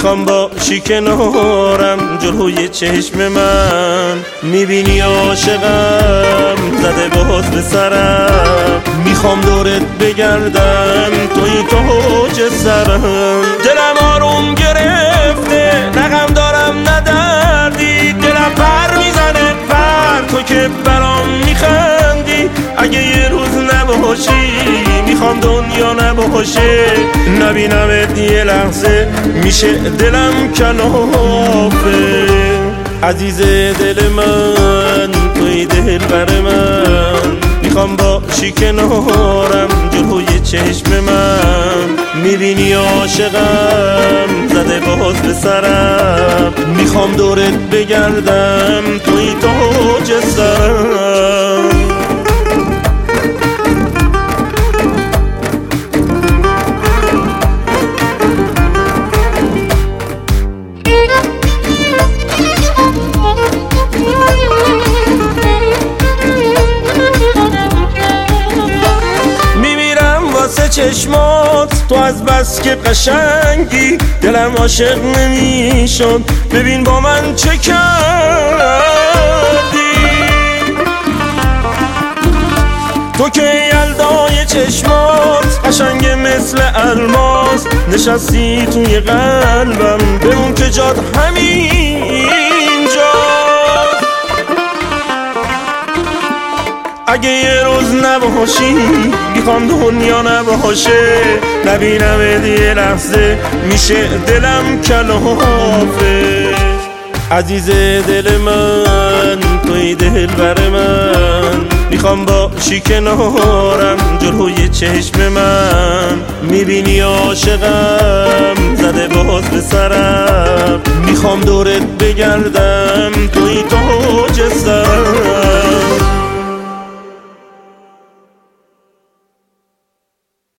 میخوام باشی کنارم جلوی چشم من. میبینی عاشقم زده باز به سرم، میخوام دورت بگردم توی تاج سرم. دلم آروم گرفته نه غم دارم نه دردی، دلم پر میزنه پر تو که برام میخندی. اگه یه روز نباشی میخوام دنیا نباشه، نبینمت یه لحظه میشه دلم کلافه. عزیز دل من توی دل بر من، میخوام باشی کنارم جلوی چشم من. میبینی عاشقم زده باز به سرم، میخوام دورت بگردم توی تاج سرم. چشمات تو از بس که قشنگی دلم عاشق نمیشد، ببین با من چه کردی. تو که یلدای چشمات قشنگ مثل الماس، نشستی توی قلبم بمون که جات همینجا. اگه یه روز نباشی میخوام دنیا نباشه، نبینم یه لحظه میشه دلم کلافه. عزیز دل من توی دل بر من، میخوام باشی کنارم جلوی چشم من. میبینی عاشقم زده باز به سرم، میخوام دورت بگردم توی تاج سرم.